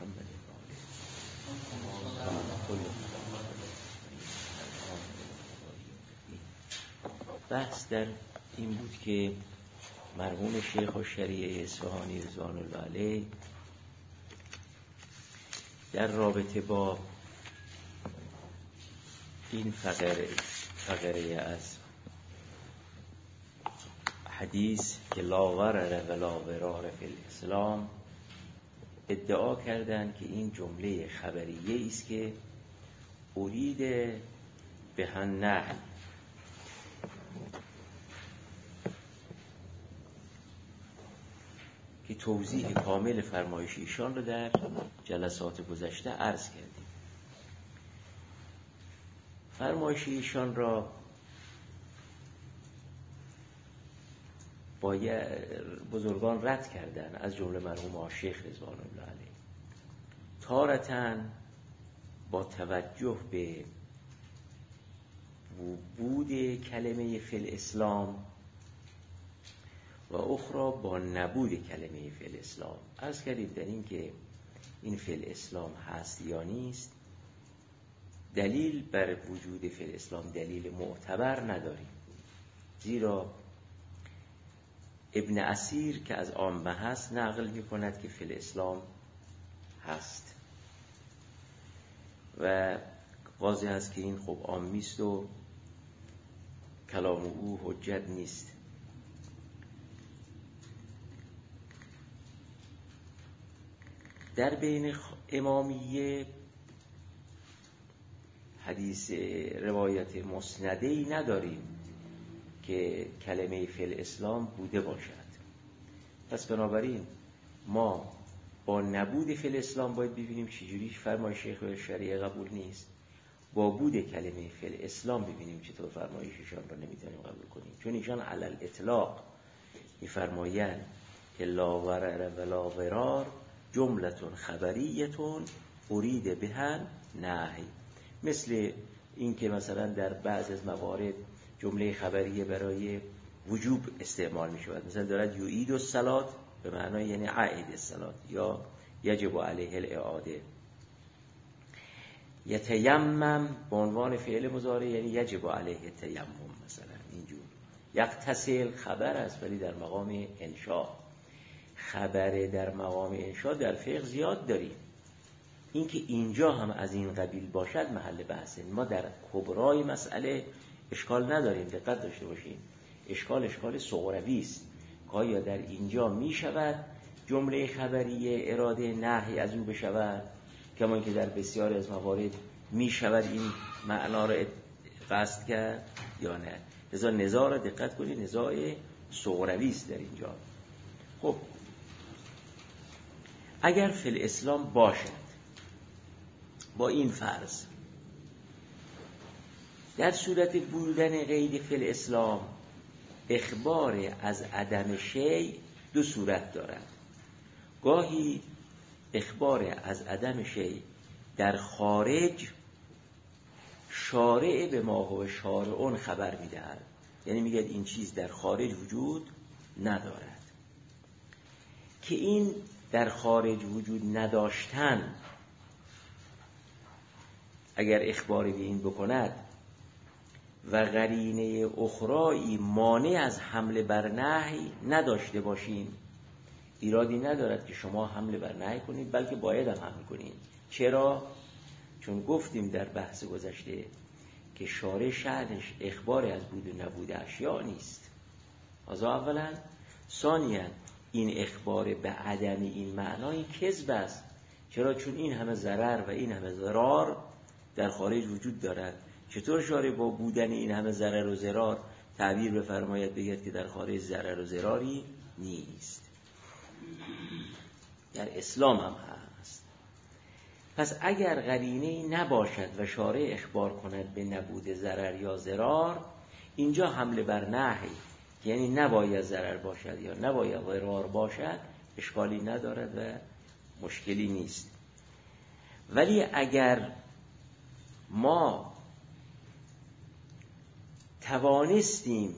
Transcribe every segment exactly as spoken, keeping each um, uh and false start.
محمد بحث در این بود که مرحوم شیخ الشریعه اصفهانی رضوان الله علیه در رابطه با این فقره فقره از حدیث که لا غرر ولا ضرار فی الاسلام ادعا کردند که این جمله خبریه است که ارید به النهی، که توضیح کامل فرمایش ایشان رو در جلسات گذشته عرض کردیم. فرمایش ایشان را با بزرگان رد کردن، از جمله مرحوم شیخ رضوان الله علیه، تارةً با توجه به وجود کلمه فی الاسلام و اخرى با نبود کلمه فی الاسلام. عرض کردیم در این که این فی الاسلام هست یا نیست، دلیل بر وجود فی الاسلام دلیل معتبر نداریم، زیرا ابن اسیر که از عامه هست نقل می کند که فی الاسلام هست و واضح است که این خب عامی است و کلام او حجت نیست. در بین امامیه حدیث روایت مسنده‌ای نداریم که کلمه فی الاسلام بوده باشد. پس بنابراین ما با نبود فی الاسلام باید ببینیم چجوری فرمایش شیخ الشریعه قبول نیست، با بود کلمه فی الاسلام ببینیم چطور فرمایششان را نمیتونیم قبول کنیم، چون ایشان علی الاطلاق میفرمایند که لا ضرر ولا ضرار جملتون خبریتون ارید بها نهی. مثل این که مثلا در بعض از موارد جمله خبریه برای وجوب استعمال می شود، مثلا دارد یعید الصلاة به معنای یعنی عید الصلاة، یا یجب علیه الاعاده. یتیمم به عنوان فعل مضارع یعنی یجب علیه تیمم، مثلا اینجور. یغتسل خبر است ولی در مقام انشاء. خبر در مقام انشاء در فقه زیاد داریم. این که اینجا هم از این قبیل باشد محل بحثه. ما در کبرای مسئله اشکال نداریم، دقت داشته باشیم. اشکال اشکال صغروی است که آیا در اینجا می شود جمله خبریه اراده نهی از او بشود، کما که در بسیار از موارد می شود این معنا را قصد کرد یا نه. لذا نزاع را دقت کنید، نزاع صغروی است در اینجا. خب اگر فی الاسلام باشد با این فرض، در صورت بودن قید فی الاسلام اخبار از عدم شیء دو صورت دارد. گاهی اخبار از عدم شیء در خارج شارع به ما هو شارعون خبر میدهد، یعنی میگه این چیز در خارج وجود ندارد. که این در خارج وجود نداشتن اگر اخباری به این بکند و قرینه اخرایی مانع از حمله بر نهی نداشته باشیم، ایرادی ندارد که شما حمله بر نهی کنید، بلکه باید هم حمل کنید. چرا؟ چون گفتیم در بحث گذشته که شارع شأنش اخبار از بود و نبود اشیاء نیست. از اولا. ثانیاً این اخبار به عدم این معنای کذب است. چرا؟ چون این همه ضرر و این همه ضرار در خارج وجود دارد. چطور شارع با بودن این همه ضرر و ضرار تعبیر بفرماید بگید که در خارج ضرر و ضراری نیست؟ در اسلام هم هست. پس اگر قرینه نباشد و شارع اخبار کند به نبود ضرر یا ضرار، اینجا حمله بر نهی، یعنی نباید ضرر باشد یا نباید ضرار باشد، اشکالی ندارد و مشکلی نیست. ولی اگر ما توانستیم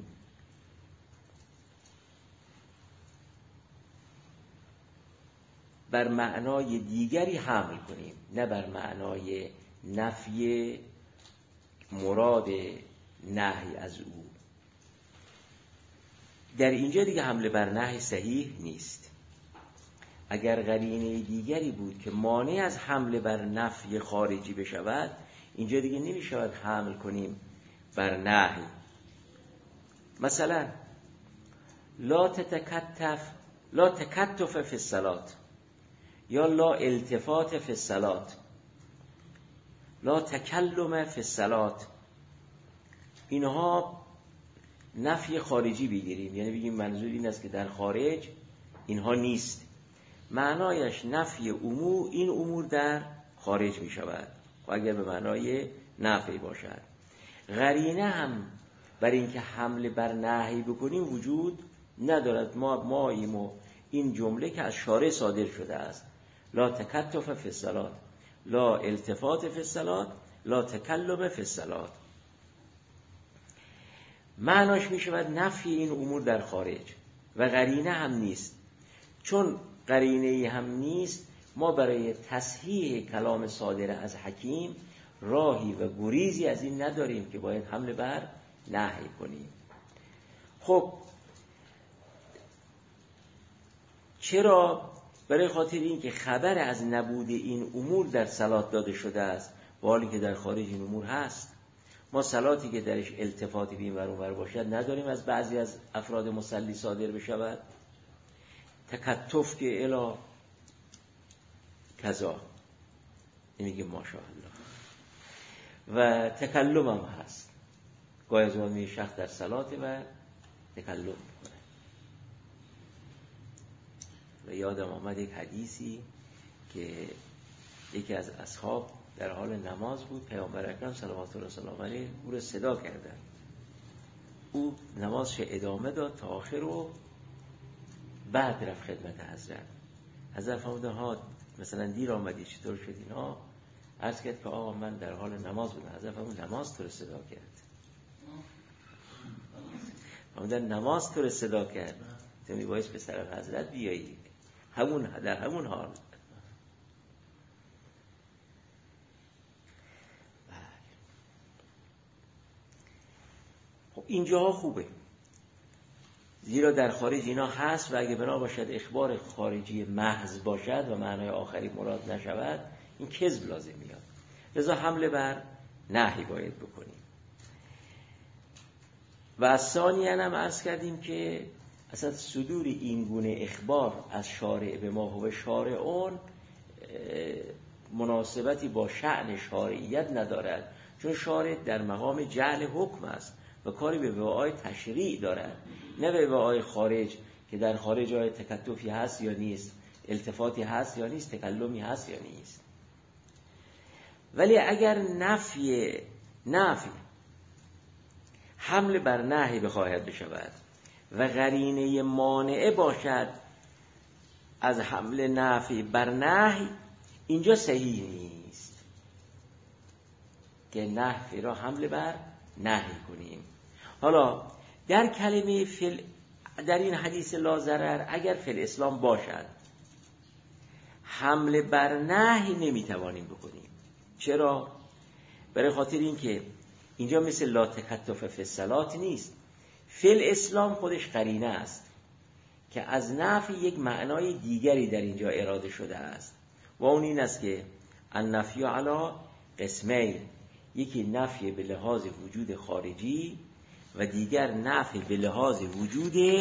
بر معنای دیگری حمل کنیم، نه بر معنای نفی مراد نهی از او. در اینجا دیگه حمله بر نهی صحیح نیست. اگر قرینه دیگری بود که مانع از حمله بر نفی خارجی بشود، اینجا دیگه نمی شود حمل کنیم بر نهی. مثلا لا تتکتف لا تکتف فی الصلاة، یا لا التفات فی الصلاة، لا تکلم فی الصلاة. اینها نفی خارجی بگیریم، یعنی بگیم منظور این است که در خارج اینها نیست. معنایش نفی امور، این امور در خارج می شود و اگر به معنای نفی باشد. قرینه هم بر این که حمله بر نهی بکنیم وجود ندارد. ما ماییم و این جمله که از شارع صادر شده است، لا تکتف فی الصلاة، لا التفات فی الصلاة، لا تکلم فی الصلاة. معناش می شود نفی این امور در خارج و قرینه هم نیست. چون قرینه هم نیست، ما برای تصحیح کلام صادر از حکیم راهی و گریزی از این نداریم که باید حمله بر نهی کنیم. خب چرا؟ برای خاطر این که خبر از نبود این امور در صلات داده شده است، با حالی که در خارج این امور هست. ما صلاتی که درش التفاتی به این ور اون ور باشد نداریم از بعضی از افراد مصلی صادر بشود. تکتف که الا کذا میگه ماشاءالله. و تکلم هم هست، گاهی از اون میگه شخص در صلات و تکلم میکنه. و یادم آمد یک حدیثی که یکی از اصحاب در حال نماز بود، پیامبر اکرم صلوات الله وسلم علیه او رو صدا کردن. او نمازش ادامه داد تا آخر و بعد رفت خدمت حضرت. حضرت فرمودن ها مثلا دیر آمدی، چطور شد اینا؟ عرض کرد که آقا من در حال نماز بودم. حضرت فرمودن نماز تو رو صدا کرد. فرمودن نماز تو رو صدا کرد، تو میبایست به سر حضرت بیایی همون در همون حال. خب اینجاها خوبه، زیرا در خارج اینا هست و اگه بنا باشد اخبار خارجی محض باشد و معنای آخری مراد نشود، این کذب لازم میاد. لذا حمله بر نهی باید بکنیم. و ثانیاً هم عرض کردیم که اصلا صدور این گونه اخبار از شارع به ما و شارعون مناسبتی با شأن شارعیت ندارد، چون شارع در مقام جعل حکم است و کاری به وعای تشریع دارد، نه به وعای خارج که در خارج آیا تکتفی هست یا نیست، التفاتی هست یا نیست، تکلمی هست یا نیست. ولی اگر نفی نفی حمل بر نهی بخواهد بشود و قرینه مانعه باشد از حمل نفی بر نهی، اینجا صحیح نیست که نفی را حمل بر نهی کنیم. حالا در کلمه فل در این حدیث لا ضرر اگر فل اسلام باشد، حمل بر نهی نمیتوانیم بکنیم. چرا؟ برای خاطر این که اینجا مثل لا تکتف فی الصلاة نیست. فل اسلام خودش قرینه است که از نفی یک معنای دیگری در اینجا اراده شده است و اون این است که النفی علی قسمین، یکی نفی به لحاظ وجود خارجی و دیگر نفی به لحاظ وجود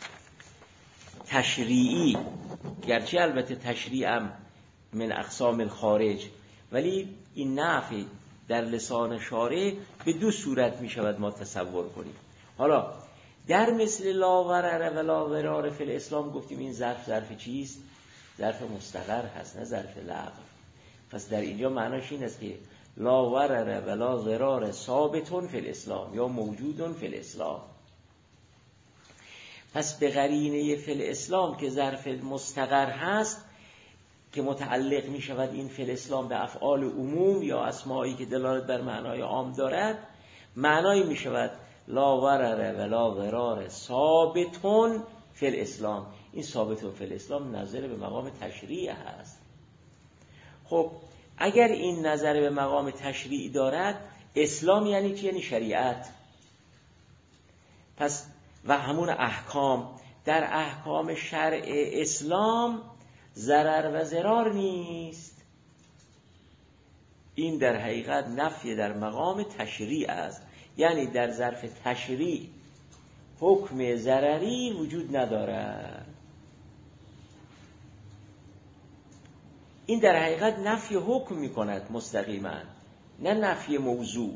تشریعی، گرچه البته تشریعم من اقسام الخارج، ولی این نفی در لسان شارع به دو صورت می شود ما تصور کنیم. حالا در مثل لا ضرر و لا ضرار فی الاسلام گفتیم این ظرف ظرف چیست؟ ظرف مستقر هست، نه ظرف لغو. پس در اینجا معناش این است که لا ضرر و لا ضرار ثابتون فی الاسلام یا موجودون فی الاسلام. پس به قرینه فی الاسلام که ظرف مستقر هست که متعلق می شود این فی الاسلام به افعال عموم یا اسمایی که دلالت بر معنای عام دارد، معنایی می شود لا ضرر و لا ضرار ثابتون فی الاسلام، این ثابت فی الاسلام نظر به مقام تشریع هست. خب اگر این نظر به مقام تشریع دارد، اسلام یعنی چی؟ یعنی شریعت. پس و همون احکام، در احکام شرع اسلام ضرر و ضرار نیست. این در حقیقت نفی در مقام تشریع است، یعنی در ظرف تشریع حکم ضرری وجود ندارد. این در حقیقت نفی حکم می کند مستقیما، نه نفی موضوع.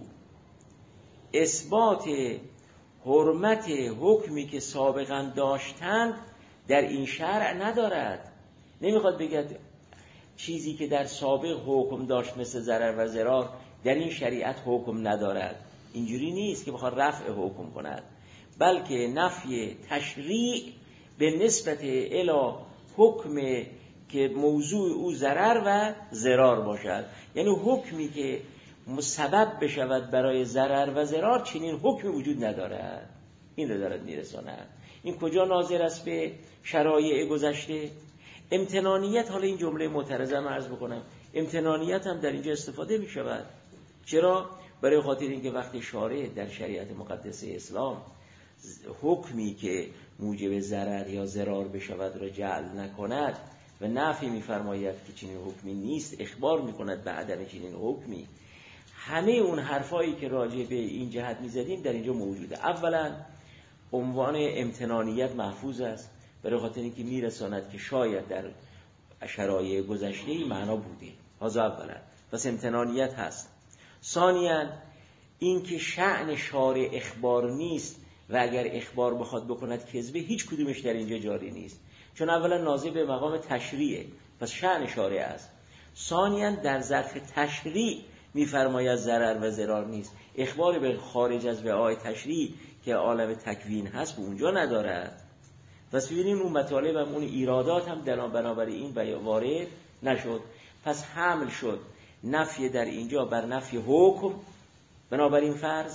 اثبات حرمت حکمی که سابقا داشتند در این شرع ندارد. نمیخواد بگه چیزی که در سابق حکم داشت مثل ضرر و ضرار در این شریعت حکم ندارد. اینجوری نیست که بخواد رفع حکم کند، بلکه نفی تشریع به نسبت الی حکم که موضوع او ضرر و ضرار باشد، یعنی حکمی که مسبب بشود برای ضرر و ضرار چنین حکمی وجود ندارد. این رو دارد میرساند. این کجا ناظر است؟ به شرایع گذشته. امتنانیت، حالا این جمله معترضه من عرض بکنم، امتنانیت هم در اینجا استفاده می شود. چرا؟ برای خاطر اینکه وقتی شارع در شریعت مقدسه اسلام حکمی که موجب ضرر یا ضرار بشود را جعل نکند و نفی می‌فرماید که چنین حکمی نیست، اخبار می‌کند به عدم چنین حکمی، همه اون حرفایی که راجع به این جهت می‌زدیم در اینجا موجوده. اولا عنوان امتنانیت محفوظ است، برای خاطر اینکه میرساند که شاید در شرایع گذشته این معنا بوده. هذا اولا، پس امتنانیت هست. ثانیاً این که شأن شارع اخبار نیست و اگر اخبار بخواد بکند کذبه، هیچ کدومش در اینجا جاری نیست، چون اولا ناظر به مقام تشریعه، پس شأن شارع است. ثانیاً در ظرف تشریع میفرماید ضرر و ضرار نیست، اخبار به خارج از وعای تشریع که عالم تکوین هست به اونجا ندارد. پس ببینیم اون مطالب هم اون ایرادات هم در بنابراین وارد نشد. پس حمل شد نفی در اینجا بر نفی حکم، بنابراین فرض.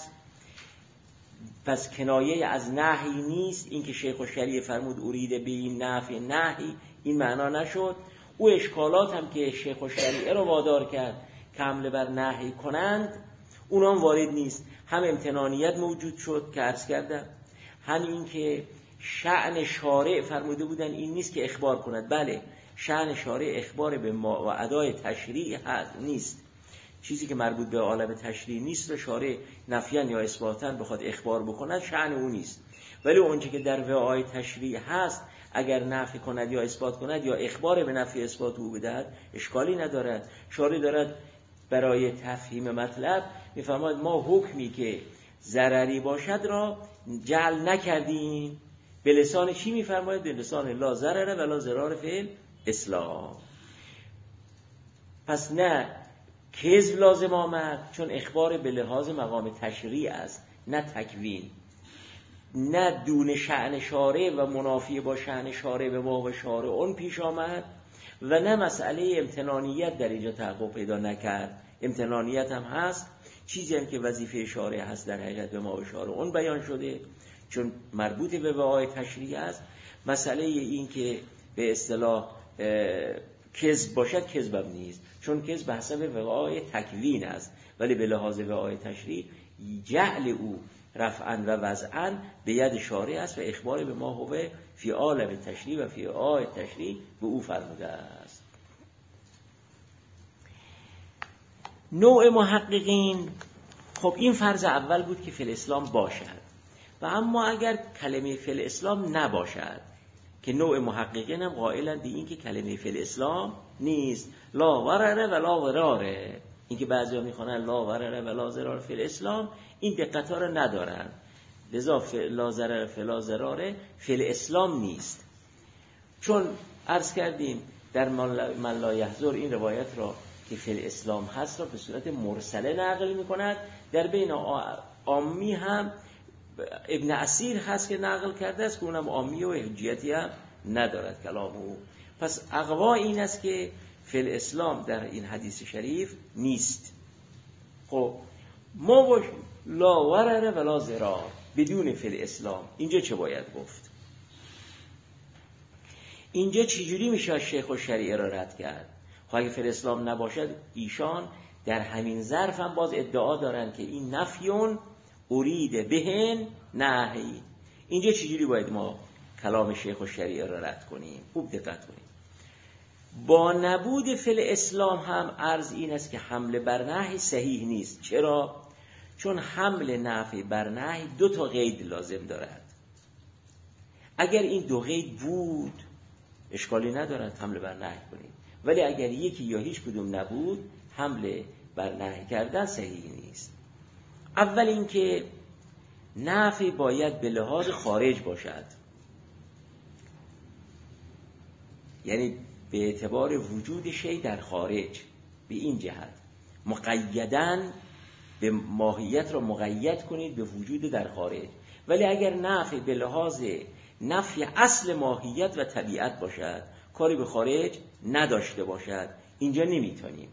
پس کنایه از نهی نیست. این که شیخ الشریعه فرمود اریده به این نفی نهی، این معنا نشد. او اشکالات هم که شیخ الشریعه رو وادار کرد که حمله بر نهی کنند، اونام وارد نیست. هم امتنانیت موجود شد که عرض کردم، هم این که شأن شارع فرموده بودن این نیست که اخبار کند. بله، شأن شارع اخبار به ما و ادای تشریع هست، نیست. چیزی که مربوط به عالم تشریع نیست رو شارع نفیان یا اثباتن بخواد اخبار بکند، شأن اون نیست. ولی اونچه که در وعای تشریع هست اگر نفی کند یا اثبات کند یا اخبار به نفی اثبات او بدهد، اشکالی ندارد. شارع دارد برای تفهیم مطلب میفرماید ما حکمی که ضرری باشد را جعل نکردیم. به لسان چی میفرماید؟ به لسان لا ضرر ولا ضرار فی الاسلام. پس نه کذب لازم آمد، چون اخبار به لحاظ مقام تشریع است نه تکوین، نه دون شأن شارع و منافی با شأن شارع به ما و شارع اون پیش آمد، و نه مسئله امتنانیت در اینجا تحقق پیدا نکرد. امتنانیت هم هست، چیزی هم که وظیفه شارع هست در حقیقت به ما و شارع اون بیان شده، چون مربوط به وعای تشریع است. مسئله این که به اصطلاح کذب باشد، کذب نیست، چون کذب حسب وعای تکوین است، ولی به لحاظ وعای تشریع جعل او رفعا و وضعا به ید شارع است و اخبار به ما هو فی عالم تشریع و فی وعای تشریع به او فرموده است. نوع محققین، خب این فرض اول بود که فی الاسلام باشد، و اما اگر کلمه فی الاسلام نباشد، که نوع محققین هم قائلند به این که کلمه فی الاسلام نیست، لا ورره و لا وراره. این که بعضی ها میخوانن لا ورره و لا ضرار فی الاسلام، این دقت ها رو ندارن، لذا لا ضرر فی لا ضراره فی الاسلام نیست. چون عرض کردیم در من لا یحضر این روایت را که فی الاسلام هست را به صورت مرسله نقل میکند. در بین عامی هم ابن اسیر هست که نقل کرده است که اونم عامی و حجیتی هم ندارد کلام او. پس اقوا این است که فی الاسلام در این حدیث شریف نیست. خب ما باشیم لا ورره ولا ضرار بدون فی الاسلام، اینجا چه باید گفت؟ اینجا چجوری میشه شیخ الشریعه را رد کرد؟ خب اگه فی الاسلام نباشد، ایشان در همین ظرف هم باز ادعا دارن که این نفیون ارید بهن نهی. اینجا چجوری باید ما کلام شیخ الشریعه را رد کنیم؟ خوب دقت کنیم. با نبود فی الاسلام هم عرض این است که حمله بر نهی صحیح نیست. چرا؟ چون حمل نفی بر نهی دو تا قید لازم دارد. اگر این دو قید بود اشکالی ندارد حمله بر نهی کنیم، ولی اگر یکی یا هیچ کدوم نبود حمله بر نهی کردن صحیح نیست. اول اینکه نفی باید به لحاظ خارج باشد، یعنی به اعتبار وجود شی در خارج. به این جهت مقیداً به ماهیت را مقید کنید به وجود در خارج. ولی اگر نفی به لحاظ نفی اصل ماهیت و طبیعت باشد، کاری به خارج نداشته باشد، اینجا نمیتونیم.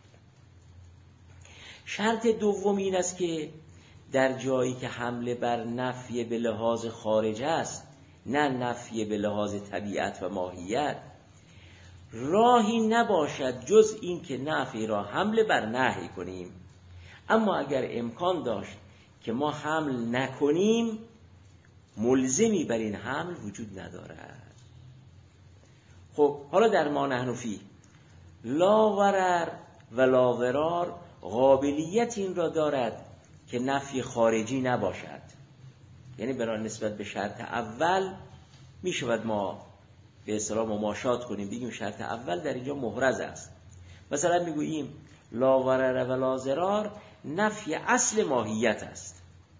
شرط دوم این است که در جایی که حمله بر نفی به لحاظ خارج است، نه نفی به لحاظ طبیعت و ماهیت، راهی نباشد جز این که نفی را حمله بر نهی کنیم. اما اگر امکان داشت که ما حمل نکنیم، ملزمی بر این حمل وجود ندارد. خب حالا در ما نحن فی لا ورر و لا ورار قابلیت این را دارد که نفی خارجی نباشد، یعنی برای نسبت به شرط اول می شود ما به اصطلاح مماشات کنیم، بگیم شرط اول در اینجا محرز است. مثلا میگوییم لا ورر و لا ضرار نفی اصل ماهیت است.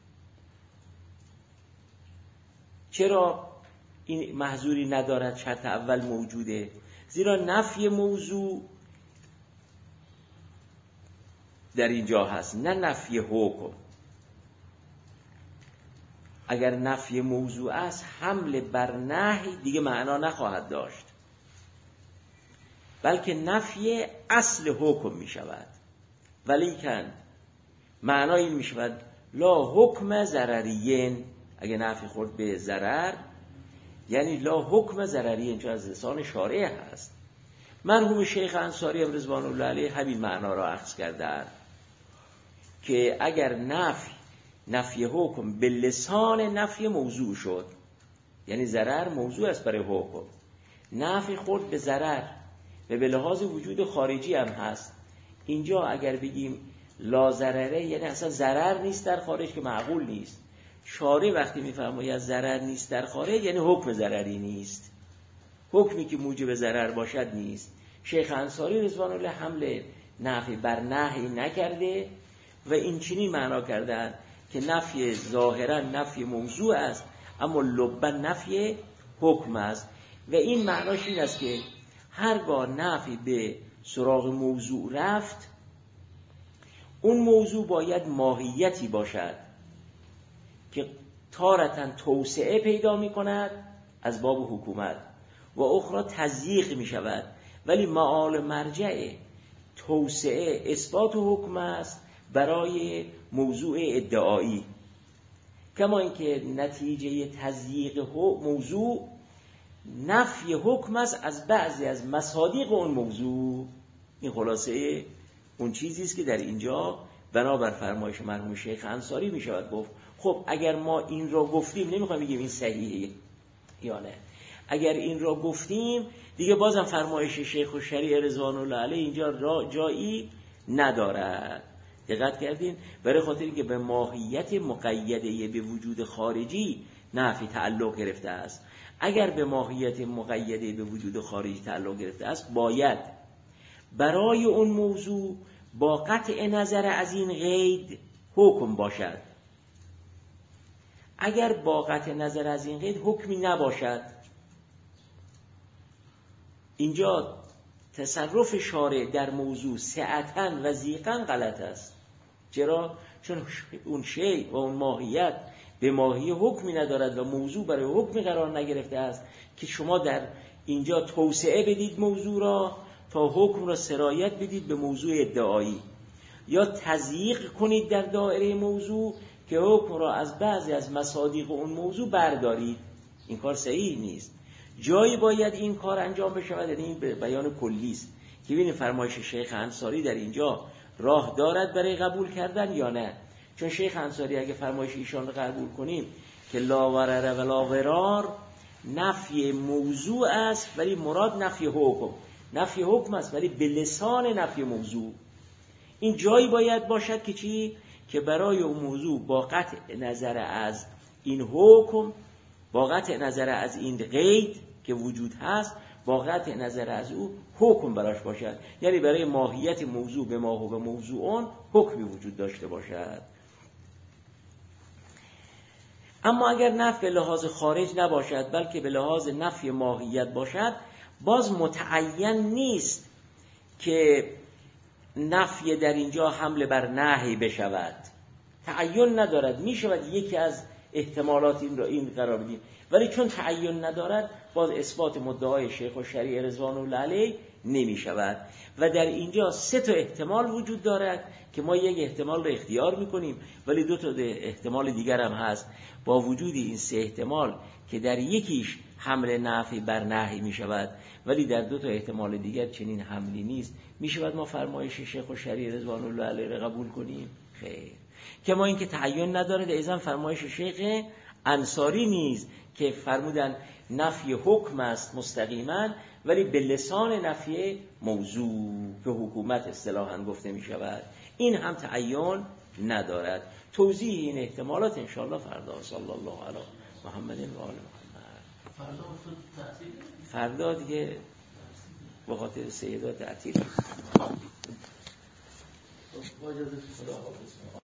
چرا این محظوری ندارد؟ شرط اول موجوده، زیرا نفی موضوع در اینجا هست، نه نفی حکم. اگر نفی موضوع است، حمل بر نهی دیگه معنا نخواهد داشت، بلکه نفی اصل حکم می شود. ولیکن معنای این می شود لا حکم ضرریین. اگه نفی خورد به ضرر، یعنی لا حکم ضرریین، چون از لسان شارع هست. مرحوم شیخ انصاری رضوان الله علیه همین معنا را اخذ کردند که اگر نفی نفی حکم به لسان نفی موضوع شد، یعنی ضرر موضوع است برای حکم، نفی خورد به ضرر و به لحاظ وجود خارجی هم هست، اینجا اگر بگیم لا ضرره، یعنی اصلا ضرر نیست در خارج، که معقول نیست. شارع وقتی میفرماید ضرر نیست در خارج، یعنی حکم ضرری نیست، حکمی که موجب ضرر باشد نیست. شیخ انصاری رضوان الله حمله نفی بر نهی نکرده و این چنین معنا کردن که نفی ظاهرا نفی موضوع است، اما لبا نفی حکم است. و این معناش این است که هرگاه نفی به سراغ موضوع رفت، اون موضوع باید ماهیتی باشد که تارتاً توسعه پیدا می کند از باب حکومت و اخرى تضییق می شود، ولی معال مرجع توسعه اثبات حکم است برای موضوع ادعایی. کما اینکه نتیجه تضییق موضوع نفی حکم است از بعضی از مصادیق اون موضوع. این خلاصه اون چیزی است که در اینجا بنابر فرمایش مرحوم شیخ انصاری می شود گفت. خب اگر ما این را گفتیم، نمیخوام بگیم این صحیحه یا نه، اگر این را گفتیم دیگه بازم فرمایش شیخ الشریعه رضوان الله علیه اینجا را جایی ندارد. دقت کردین؟ برای خاطری که به ماهیت مقیده به وجود خارجی نفی تعلق گرفته است. اگر به ماهیت مقیده به وجود خارجی تعلق گرفته است، باید برای اون موضوع با قطع نظر از این قید حکم باشد. اگر با قطع نظر از این قید حکمی نباشد، اینجا تصرف شارع در موضوع سعتاً و ضیقاً غلط است. چرا؟ چون اون شیء و اون ماهیت به ماهی حکمی ندارد و موضوع برای حکمی قرار نگرفته است که شما در اینجا توسعه بدید موضوع را تا حکم را سرایت بدید به موضوع ادعایی، یا تضییق کنید در دایره موضوع که حکم را از بعضی از مصادیق اون موضوع بردارید. این کار صحیح نیست، جایی باید این کار انجام بشود، یعنی این بیان کلی است که ببینید فرمایش شیخ انصاری در اینجا راه دارد برای قبول کردن یا نه. چون شیخ انصاری اگه فرمایش ایشان رو قبول کنیم که لا ورر ولا ضرار نفی موضوع است ولی مراد نفی حکم، نفی حکم است ولی به لسان نفی موضوع. این جایی باید باشد که چی؟ که برای اون موضوع با قطع نظر از این حکم، با قطع نظر از این قید که وجود هست، با قطع نظر از او حکم براش باشد، یعنی برای ماهیت موضوع به ما و به موضوعون حکمی وجود داشته باشد. اما اگر نفی به لحاظ خارج نباشد بلکه به لحاظ نفی ماهیت باشد، باز متعین نیست که نفی در اینجا حمل بر نهی بشود، تعین ندارد. می شود یکی از احتمالات این را این قرار بدیم، ولی چون تعین ندارد باز اثبات مدعای شیخ الشریع رضوان الله علیه نمی شود. و در اینجا سه تا احتمال وجود دارد که ما یک احتمال رو اختیار می کنیم ولی دو تا احتمال دیگر هم هست. با وجود این سه احتمال که در یکیش حمل نفی بر نهی می شود ولی در دو تا احتمال دیگر چنین حملی نیست، می شود ما فرمایش شیخ الشریع رضوان الله علیه را قبول کنیم؟ خیر. که ما این که تعین ندارد ایضا فرمایش شیخ انصاری نیست که فرمودن نفی حکم است مستقیما ولی به لسان نفی موضوع که حکومت اصطلاحاً گفته می شود، این هم تعین ندارد. توضیح این احتمالات انشاءالله فردا. صلی الله علی محمد و آل محمد. فردا دیگه به خاطر سیدات تعطیل.